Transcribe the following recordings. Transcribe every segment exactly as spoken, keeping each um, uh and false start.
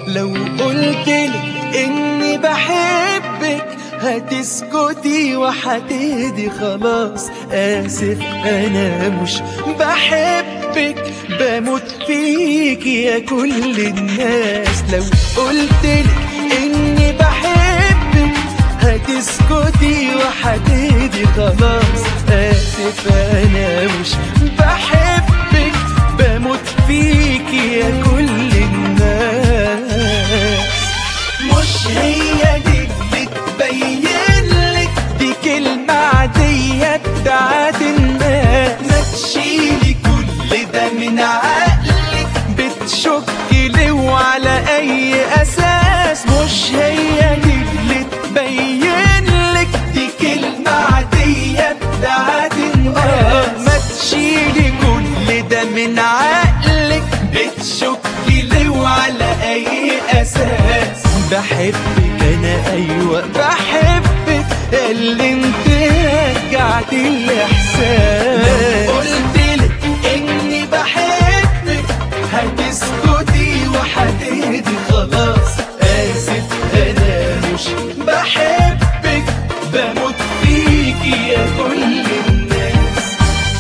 لو قلتلك اني بحبك هتسكتي وهتهدي خلاص. اسف انا مش بحبك، بموت فيكي يا كل الناس. لو قلتلك اني بحبك هتسكتي وهتهدي خلاص. اسف انا مش بحبك، بموت فيكي يا كل الناس. مش هي دي اللي تبينلك، دي كلمة عادية بتاعت الناس. ما تشيلي كل ده من عقلك، بتشكي ليه وعلى اي اساس؟ مش هي دي اللي تبينلك، دي كلمة عادية بتاعت الناس. ما تشيلي كل ده من عقلك، بتشكي ليه وعلى اي اساس؟ بحبك انا ايوه بحبك، اللي انت رجعت الاحساس. لو قلتلك اني بحبك هتسكتي وهتهدي خلاص. اسف انا مش بحبك، بموت فيكي يا كل الناس.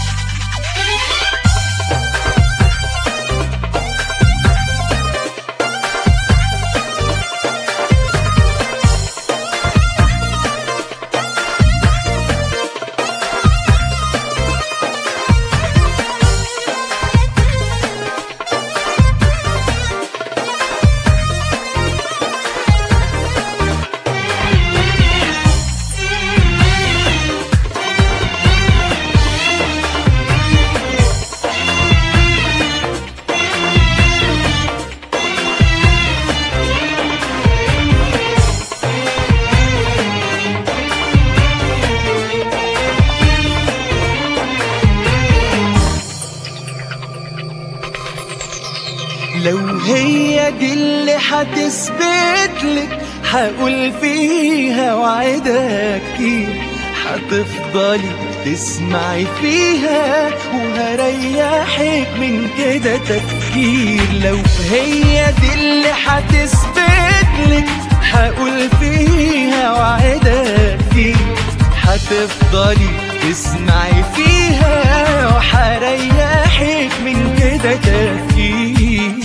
لو هي دي اللي هتثبتلك هقول فيها وعدها كتير، هتفضلي تسمعي فيها وهريحك من كده تفكير. لو هي دي اللي هتثبتلك هقول فيها وعدها كتير، هتفضلي تسمعي فيها وهريحك من كده تفكير.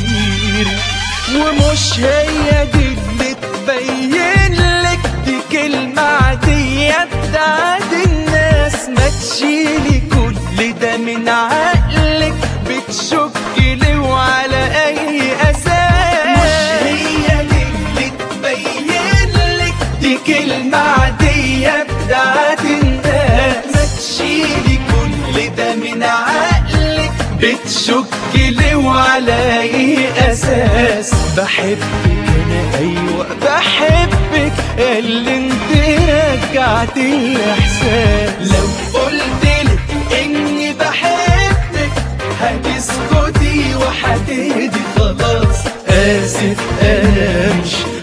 ومش هي دي اللي تبينلك، دي كلمة عادية بتاعت الناس. ما تشيلي كل ده من عقلك، بتشكي ليه وعلى اي اساس؟ مش هي دي اللي تبينلك، دي كلمة عادية بتاعت الناس. ما تشيلي كل ده من عقلك، بتشكي ليه وعلى اي اساس؟ بحبك انا ايوه بحبك، اللي انت رجعت الاحساس. لو قلتلك اني بحبك هتسكتي وهتهدي خلاص. اسف انا مش